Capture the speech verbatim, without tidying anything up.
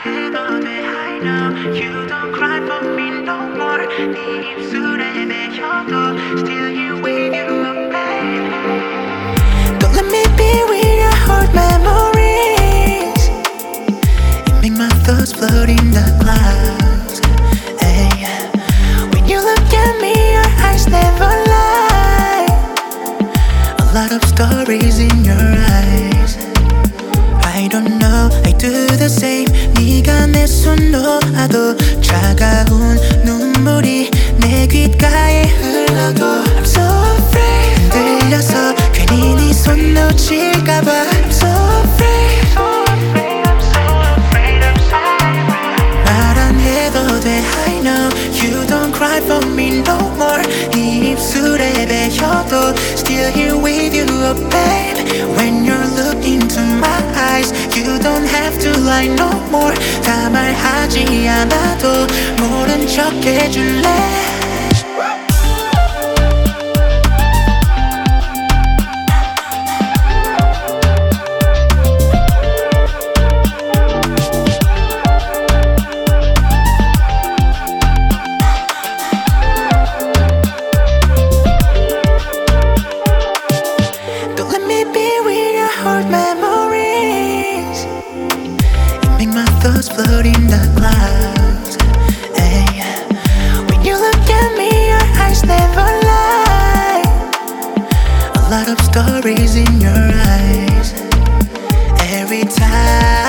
해도 돼 I know you don't cry for me no more 네 입술에 배어도 still here with you babe. Don't let me be with your hurt memories. You make my thoughts float in the clouds. Ay. When you look at me your eyes never lie. A lot of stories in your eyes. I don't know, I do the same. 네가 내 손 놓아도 차가운 눈물이 내 귓가에 흘러도 I'm so afraid 흔들려서 괜히 네 손 놓칠까봐 I'm so afraid 말 안 해도 돼 I know you don't cry for me no more 네 입술에 배어도 still here with you oh babe. When you're looking into my eyes you don't have to lie no more 다 말하지 않아도 모른 척 해줄래. Hard memories. You make my thoughts float in the clouds. Ay. When you look at me, your eyes never lie. A lot of stories in your eyes. Every time